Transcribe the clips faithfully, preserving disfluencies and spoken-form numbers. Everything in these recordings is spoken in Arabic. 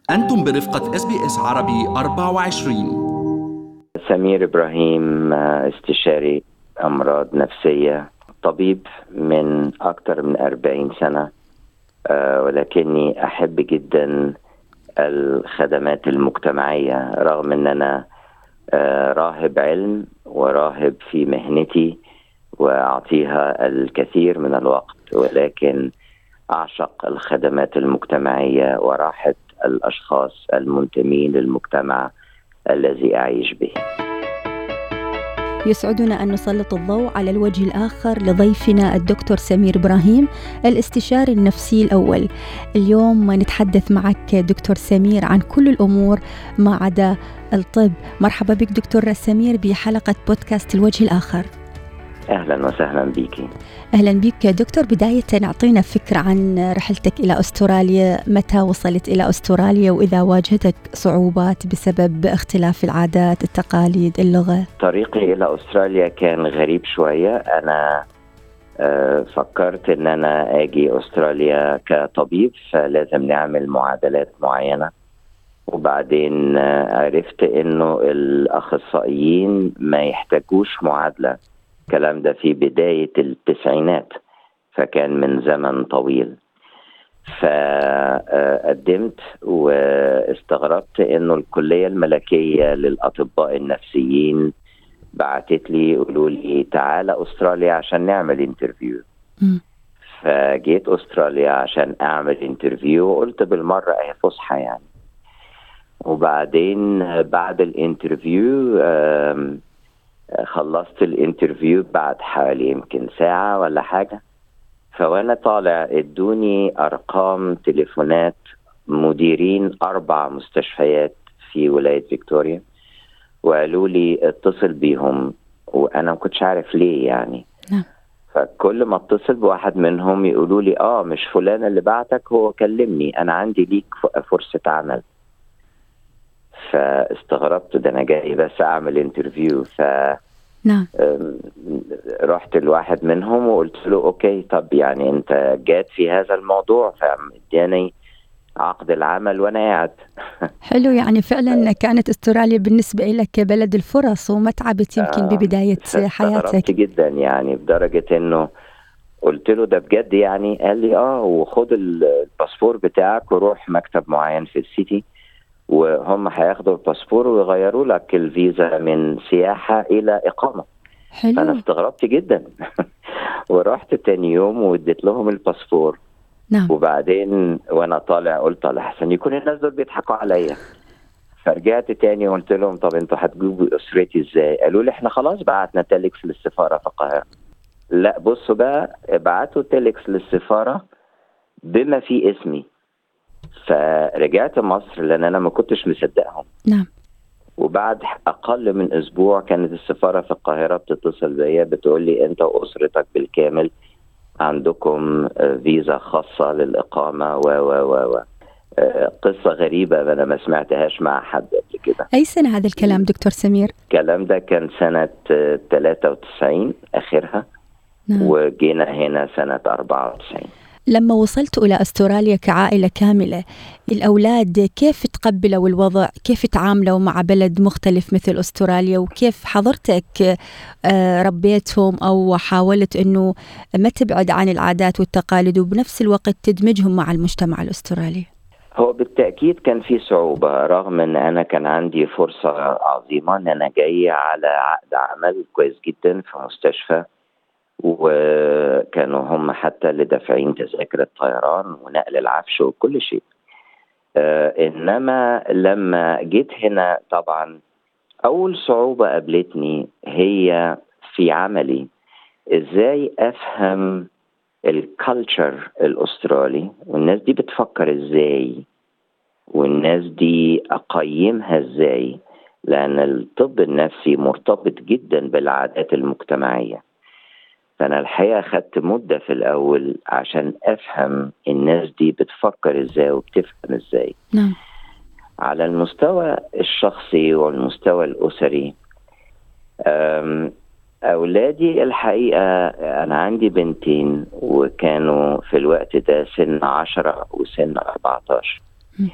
أنتم برفقة إس بي إس عربي أربعة وعشرين. سمير إبراهيم، استشاري أمراض نفسية، طبيب من أكثر من أربعين سنة، ولكني أحب جدا الخدمات المجتمعية رغم أن أنا راهب علم وراهب في مهنتي وأعطيها الكثير من الوقت، ولكن أعشق الخدمات المجتمعية وراحة الأشخاص المنتمين للمجتمع الذي أعيش به. يسعدنا أن نسلط الضوء على الوجه الآخر لضيفنا الدكتور سمير إبراهيم، الاستشاري النفسي الأول. اليوم نتحدث معك دكتور سمير عن كل الأمور ما عدا الطب. مرحبا بك دكتور سمير بحلقة بودكاست الوجه الآخر. أهلا وسهلا بيكي. أهلا بك دكتور. بداية نعطينا فكرة عن رحلتك إلى أستراليا، متى وصلت إلى أستراليا وإذا واجهتك صعوبات بسبب اختلاف العادات، التقاليد، اللغة؟ طريقي إلى أستراليا كان غريب شوية. أنا فكرت أن أنا أجي أستراليا كطبيب فلازم نعمل معادلات معينة، وبعدين عرفت أنه الأخصائيين ما يحتاجوش معادلة. الكلام ده في بداية التسعينات، فكان من زمن طويل. فقدمت واستغربت انه الكلية الملكية للأطباء النفسيين بعتت لي يقولوا لي تعال أستراليا عشان نعمل انترفيو. فجيت أستراليا عشان أعمل انترفيو وقلت بالمرة اهي فسحة يعني. وبعدين بعد الانترفيو خلصت الانترفيو بعد حوالي يمكن ساعة ولا حاجة، فوانا طالع ادوني ارقام تليفونات مديرين اربع مستشفيات في ولاية فيكتوريا وقالوا لي اتصل بيهم، وانا ما كنتش عارف ليه يعني. فكل ما اتصل بواحد منهم يقولوا لي اه مش فلان اللي بعتك، هو كلمني انا عندي ليك فرصة عمل. فاستغربت، ده انا جاي بس اعمل انترفيو. ف نعم. رحت لواحد منهم وقلت له اوكي طب يعني انت جات في هذا الموضوع، فاداني عقد العمل وانا قاعد. حلو، يعني فعلا كانت استراليا بالنسبة لك بلد الفرص وما تعبت يمكن ببداية حياتك. استغربت جدا يعني، بدرجة انه قلت له ده بجد يعني؟ قال لي اه، وخد الباسبور بتاعك وروح مكتب معين في السيتي وهم هياخدوا الباسبور ويغيروا لك الفيزا من سياحة إلى إقامة. حلو. فأنا استغربت جدا ورحت تاني يوم واديت لهم الباسبور. نعم. وبعدين وأنا طالع قلت لحسن يكون الناس دول بيضحكوا عليا. فرجعت تاني وقلت لهم طب انتوا هتجيبوا أسرتي ازاي؟ قالوا لي احنا خلاص بعتنا تيلكس للسفارة في القاهرة. لا بصوا بقى، بعتوا تيلكس للسفارة بما في اسمي. فرجعت مصر لأن أنا ما كنتش مصدقهم. نعم. وبعد أقل من أسبوع كانت السفارة في القاهرة بتتصل بيا بتقول لي أنت وأسرتك بالكامل عندكم فيزا خاصة للإقامة و و و و قصة غريبة أنا ما سمعتهاش مع حد قبل كده. أي سنة هذا الكلام دكتور سمير؟ الكلام ده كان سنة ثلاثة وتسعين آخرها. نعم. وجينا هنا سنة أربعة وتسعين. لما وصلت إلى أستراليا كعائلة كاملة، الأولاد كيف تقبلوا الوضع؟ كيف تعاملوا مع بلد مختلف مثل أستراليا؟ وكيف حضرتك ربيتهم أو حاولت أنه ما تبعد عن العادات والتقاليد وبنفس الوقت تدمجهم مع المجتمع الأسترالي؟ هو بالتأكيد كان في صعوبة، رغم أن أنا كان عندي فرصة عظيمة أن أنا جاي على عقد عمل كويس جدا في مستشفى، وكانوا هم حتى اللي دافعين تذاكر الطيران ونقل العفش وكل شيء. آه إنما لما جيت هنا طبعا أول صعوبة قابلتني هي في عملي، إزاي أفهم الكالتشر الأسترالي والناس دي بتفكر إزاي والناس دي أقيمها إزاي، لأن الطب النفسي مرتبط جدا بالعادات المجتمعية. فأنا الحقيقة أخدت مدة في الأول عشان أفهم الناس دي بتفكر إزاي وبتفهم إزاي. نعم. على المستوى الشخصي والمستوى الأسري، أولادي الحقيقة أنا عندي بنتين وكانوا في الوقت ده سن عشرة وسن أربعتاشر.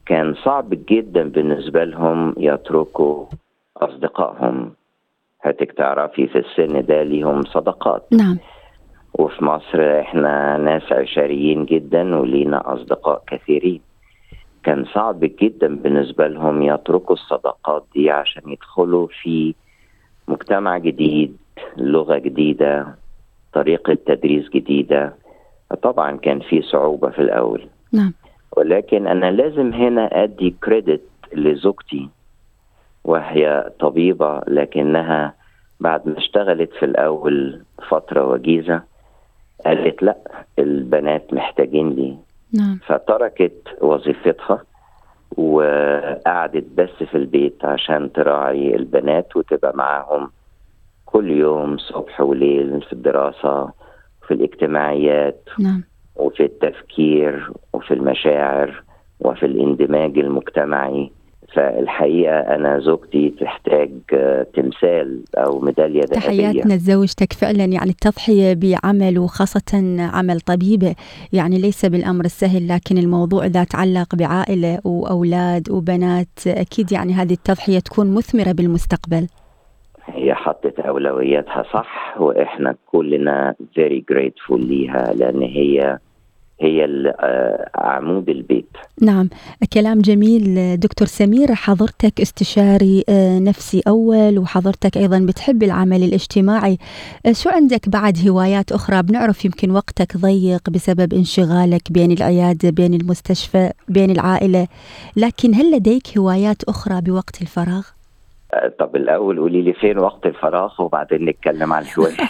كان صعب جدا بالنسبة لهم يتركوا أصدقائهم. هتك تعرفي في السن ده ليهم صداقات. نعم. وفي مصر احنا ناس عشريين جدا ولينا أصدقاء كثيرين. كان صعب جدا بالنسبة لهم يتركوا الصداقات دي عشان يدخلوا في مجتمع جديد، لغة جديدة، طريقة تدريس جديدة. طبعا كان في صعوبة في الأول. نعم. ولكن أنا لازم هنا أدي كريدت لزوجتي، وهي طبيبة، لكنها بعد ما اشتغلت في الأول فترة وجيزة قالت لا، البنات محتاجين لي. نعم. فتركت وظيفتها وقعدت بس في البيت عشان تراعي البنات وتبقى معاهم كل يوم صبح وليل في الدراسة، في الاجتماعيات. نعم. وفي التفكير وفي المشاعر وفي الاندماج المجتمعي. فالحقيقة أنا زوجتي تحتاج تمثال أو ميدالية ذهبية. تحياتنا لزوجتك فعلا، يعني التضحية بعمل وخاصة عمل طبيبة يعني ليس بالأمر السهل، لكن الموضوع إذا تعلق بعائلة وأولاد وبنات أكيد يعني هذه التضحية تكون مثمرة بالمستقبل. هي حطت أولوياتها صح، وإحنا كلنا very grateful ليها، لأن هي هي عمود البيت. نعم، كلام جميل. دكتور سمير، حضرتك استشاري نفسي أول، وحضرتك أيضا بتحب العمل الاجتماعي. شو عندك بعد هوايات أخرى؟ بنعرف يمكن وقتك ضيق بسبب انشغالك بين العيادة، بين المستشفى، بين العائلة، لكن هل لديك هوايات أخرى بوقت الفراغ؟ طب الأول قولي لي فين وقت الفراغ وبعدين نتكلم عن الهوايات.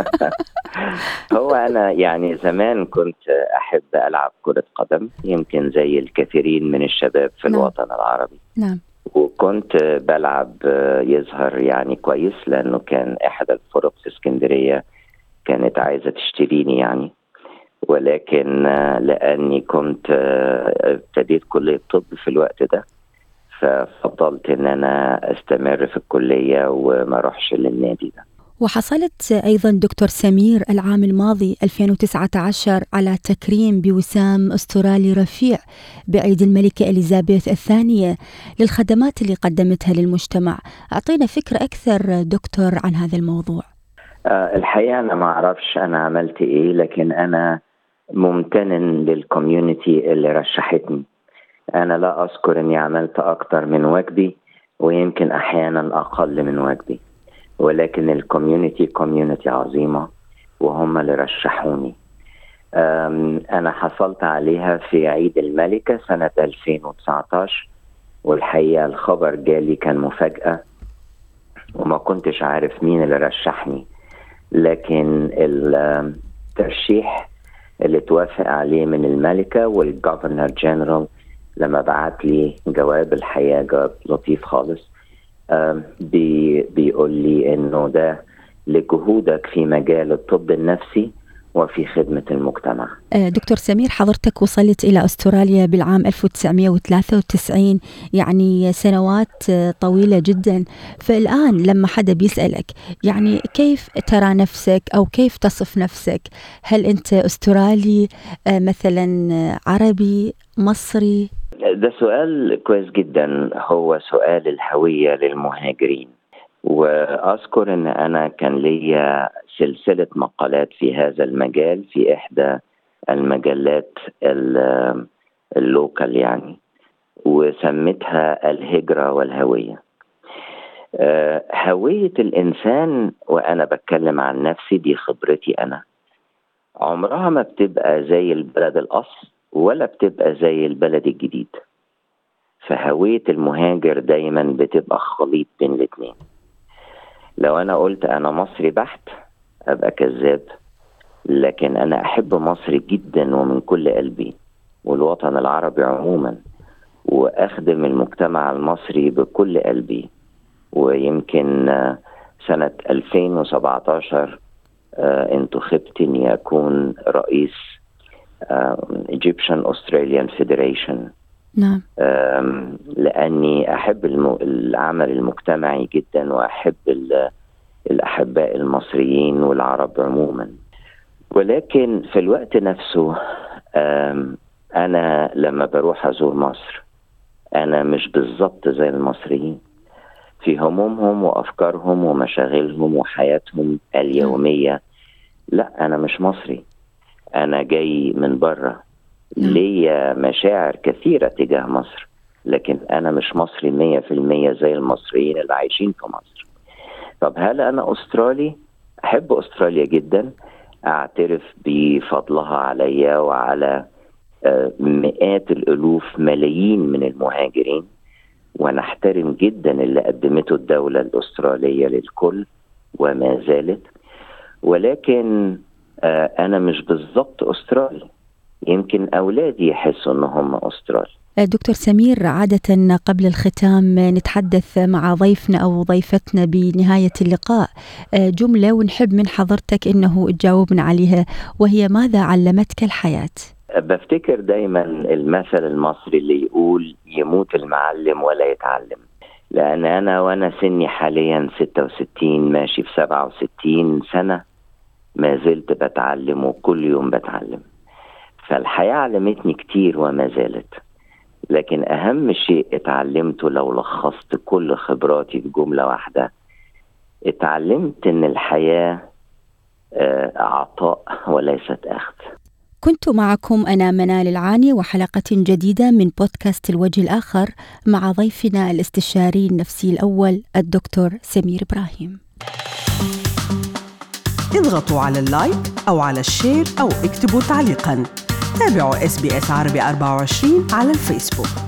هو أنا يعني زمان كنت أحب ألعب كرة قدم، يمكن زي الكثيرين من الشباب في نعم. الوطن العربي. نعم. وكنت بلعب يظهر يعني كويس، لأنه كان أحد الفرق في اسكندرية كانت عايزة تشتريني يعني. ولكن لأني كنت ابتديت كلية طب في الوقت ده، ففضلت ان انا استمر في الكلية وما اروحش للنادي ده. وحصلت ايضا دكتور سمير العام الماضي ألفين وتسعة عشر على تكريم بوسام استرالي رفيع بعيد الملكة إليزابيث الثانية للخدمات اللي قدمتها للمجتمع. اعطينا فكرة اكثر دكتور عن هذا الموضوع. أه الحقيقة انا ما اعرفش انا عملت ايه، لكن انا ممتن للكوميونتي اللي رشحتني. أنا لا أذكر أني عملت أكتر من واجبي، ويمكن أحيانا أقل من واجبي، ولكن الكوميونتي كوميونتي عظيمة وهم اللي رشحوني. أنا حصلت عليها في عيد الملكة سنة ألفين وتسعة عشر، والحقيقة الخبر جالي كان مفاجأة وما كنتش عارف مين اللي رشحني، لكن الترشيح اللي توافق عليه من الملكة والجوفرنر جنرال لما بعت لي جواب، الحقيقة جواب لطيف خالص، بي بيقول لي انه ده لجهودك في مجال الطب النفسي وفي خدمة المجتمع. دكتور سمير، حضرتك وصلت إلى أستراليا بالعام ألف وتسعمائة وثلاثة وتسعين، يعني سنوات طويلة جدا. فالآن لما حدا بيسألك يعني كيف ترى نفسك أو كيف تصف نفسك، هل أنت أسترالي مثلا، عربي، مصري؟ ده سؤال كويس جدا، هو سؤال الهوية للمهاجرين. وأذكر أن أنا كان لي سلسلة مقالات في هذا المجال في إحدى المجلات اللوكال يعني، وسميتها الهجرة والهوية. هوية الإنسان، وأنا بتكلم عن نفسي، دي خبرتي أنا، عمرها ما بتبقى زي البلد الأصل ولا بتبقى زي البلد الجديد. فهوية المهاجر دايما بتبقى خليط بين الاثنين. لو أنا قلت أنا مصري بحت أبقى كذاب، لكن أنا أحب مصر جدا ومن كل قلبي والوطن العربي عموما، وأخدم المجتمع المصري بكل قلبي. ويمكن سنة ألفين وسبعة عشر انتخبت أن يكون رئيس Egyptian Australian Federation. نعم. لأني أحب العمل المجتمعي جدا، وأحب الأحباء المصريين والعرب عموما. ولكن في الوقت نفسه أنا لما بروح أزور مصر أنا مش بالظبط زي المصريين في همومهم وأفكارهم ومشاغلهم وحياتهم اليومية. لا، أنا مش مصري، أنا جاي من بره، ليا مشاعر كثيرة تجاه مصر، لكن أنا مش مصري مية في المية زي المصريين اللي عايشين في مصر. طب هل أنا أسترالي؟ أحب أستراليا جدا، أعترف بفضلها عليا وعلى مئات الألوف ملايين من المهاجرين، ونحترم جدا اللي قدمته الدولة الأسترالية للكل وما زالت، ولكن أنا مش بالضبط أسترالي. يمكن أولادي يحسوا أنهم أسترالي. دكتور سمير، عادة قبل الختام نتحدث مع ضيفنا أو ضيفتنا بنهاية اللقاء جملة ونحب من حضرتك أنه تجاوبنا عليها، وهي ماذا علمتك الحياة؟ بفتكر دايما المثل المصري اللي يقول يموت المعلم ولا يتعلم، لأن أنا وأنا سني حاليا ستة وستين ماشي في سبعة وستين سنة ما زلت بتعلم، وكل يوم بتعلم. فالحياة علمتني كتير وما زالت، لكن أهم شيء اتعلمته لو لخصت كل خبراتي في جملة واحدة، اتعلمت أن الحياة عطاء وليست أخذ. كنت معكم أنا منال العاني وحلقة جديدة من بودكاست الوجه الآخر مع ضيفنا الاستشاري النفسي الأول الدكتور سمير إبراهيم. اضغطوا على اللايك أو على الشير أو اكتبوا تعليقاً. تابعوا إس بي إس عربي أربعة وعشرين على الفيسبوك.